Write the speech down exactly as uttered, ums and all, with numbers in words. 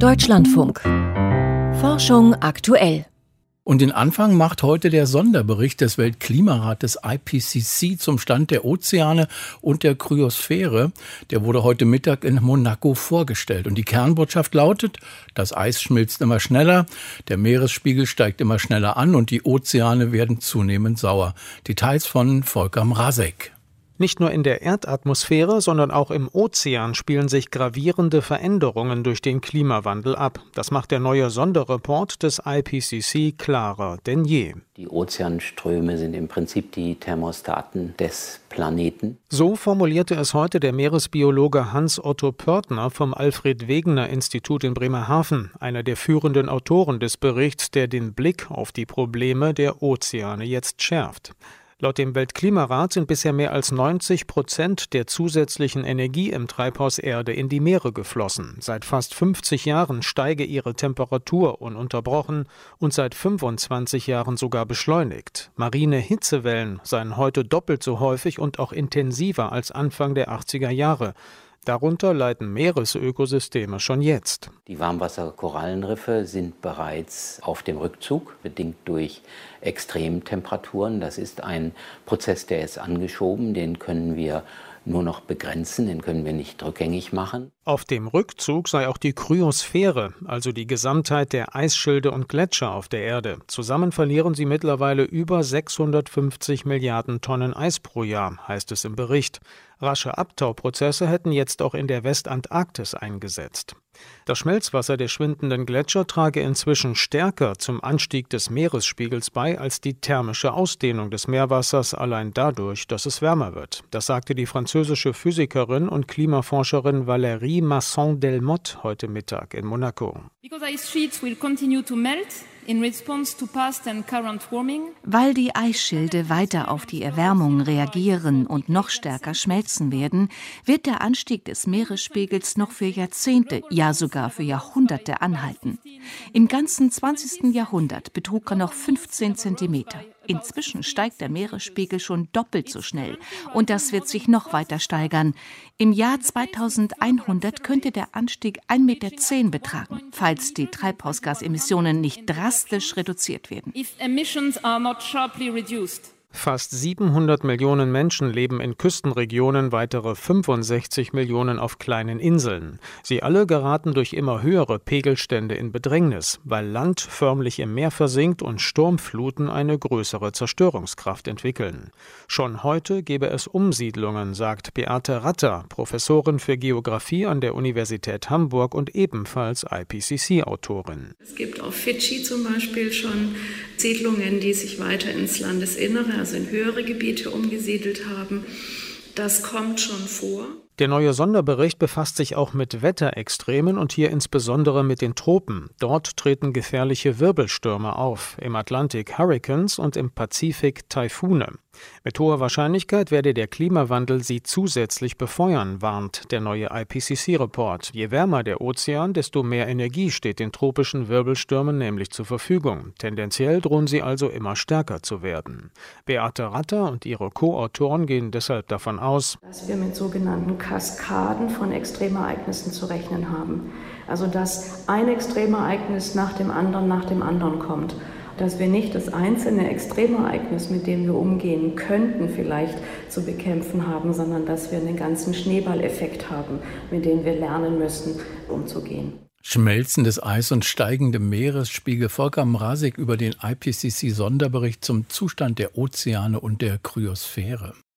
Deutschlandfunk. Forschung aktuell. Und den Anfang macht heute der Sonderbericht des Weltklimarates I P C C zum Stand der Ozeane und der Kryosphäre. Der wurde heute Mittag in Monaco vorgestellt. Und die Kernbotschaft lautet, das Eis schmilzt immer schneller, der Meeresspiegel steigt immer schneller an und die Ozeane werden zunehmend sauer. Details von Volker Mrazek. Nicht nur in der Erdatmosphäre, sondern auch im Ozean spielen sich gravierende Veränderungen durch den Klimawandel ab. Das macht der neue Sonderreport des I P C C klarer denn je. Die Ozeanströme sind im Prinzip die Thermostaten des Planeten. So formulierte es heute der Meeresbiologe Hans-Otto Pörtner vom Alfred-Wegener-Institut in Bremerhaven, einer der führenden Autoren des Berichts, der den Blick auf die Probleme der Ozeane jetzt schärft. Laut dem Weltklimarat sind bisher mehr als neunzig Prozent der zusätzlichen Energie im Treibhaus Erde in die Meere geflossen. Seit fast fünfzig Jahren steige ihre Temperatur ununterbrochen und seit fünfundzwanzig Jahren sogar beschleunigt. Marine Hitzewellen seien heute doppelt so häufig und auch intensiver als Anfang der achtziger Jahre. Darunter leiden Meeresökosysteme schon jetzt. Die Warmwasserkorallenriffe sind bereits auf dem Rückzug, bedingt durch Extremtemperaturen. Das ist ein Prozess, der ist angeschoben, den können wir nur noch begrenzen, den können wir nicht rückgängig machen. Auf dem Rückzug sei auch die Kryosphäre, also die Gesamtheit der Eisschilde und Gletscher auf der Erde. Zusammen verlieren sie mittlerweile über sechshundertfünfzig Milliarden Tonnen Eis pro Jahr, heißt es im Bericht. Rasche Abtauprozesse hätten jetzt auch in der Westantarktis eingesetzt. Das Schmelzwasser der schwindenden Gletscher trage inzwischen stärker zum Anstieg des Meeresspiegels bei als die thermische Ausdehnung des Meerwassers, allein dadurch, dass es wärmer wird. Das sagte die französische Physikerin und Klimaforscherin Valérie Masson-Delmotte heute Mittag in Monaco. Because ice sheets will continue to melt in response to past and current warming. Weil die Eisschilde weiter auf die Erwärmung reagieren und noch stärker schmelzen werden, wird der Anstieg des Meeresspiegels noch für Jahrzehnte, ja sogar für Jahrhunderte anhalten. Im ganzen zwanzigsten Jahrhundert betrug er noch fünfzehn Zentimeter. Inzwischen steigt der Meeresspiegel schon doppelt so schnell und das wird sich noch weiter steigern. Im Jahr zweitausendeinhundert könnte der Anstieg ein Meter zehn betragen, falls die Treibhausgasemissionen nicht drastisch reduziert werden. If emissions are not sharply reduced. Fast siebenhundert Millionen Menschen leben in Küstenregionen, weitere fünfundsechzig Millionen auf kleinen Inseln. Sie alle geraten durch immer höhere Pegelstände in Bedrängnis, weil Land förmlich im Meer versinkt und Sturmfluten eine größere Zerstörungskraft entwickeln. Schon heute gebe es Umsiedlungen, sagt Beate Ratter, Professorin für Geographie an der Universität Hamburg und ebenfalls I P C C-Autorin. Es gibt auf Fidschi zum Beispiel schon Siedlungen, die sich weiter ins Landesinnere, also in höhere Gebiete umgesiedelt haben. Das kommt schon vor. Der neue Sonderbericht befasst sich auch mit Wetterextremen und hier insbesondere mit den Tropen. Dort treten gefährliche Wirbelstürme auf, im Atlantik Hurrikans und im Pazifik Taifune. Mit hoher Wahrscheinlichkeit werde der Klimawandel sie zusätzlich befeuern, warnt der neue I P C C-Report. Je wärmer der Ozean, desto mehr Energie steht den tropischen Wirbelstürmen nämlich zur Verfügung. Tendenziell drohen sie also immer stärker zu werden. Beate Ratter und ihre Co-Autoren gehen deshalb davon aus, dass wir mit sogenannten Kaskaden von Extremereignissen zu rechnen haben. Also dass ein Extremereignis nach dem anderen nach dem anderen kommt. Dass wir nicht das einzelne Extremereignis, mit dem wir umgehen könnten, vielleicht zu bekämpfen haben, sondern dass wir einen ganzen Schneeballeffekt haben, mit dem wir lernen müssen, umzugehen. Schmelzendes Eis und steigende Meeresspiegel. Volker Mrazek über den I P C C-Sonderbericht zum Zustand der Ozeane und der Kryosphäre.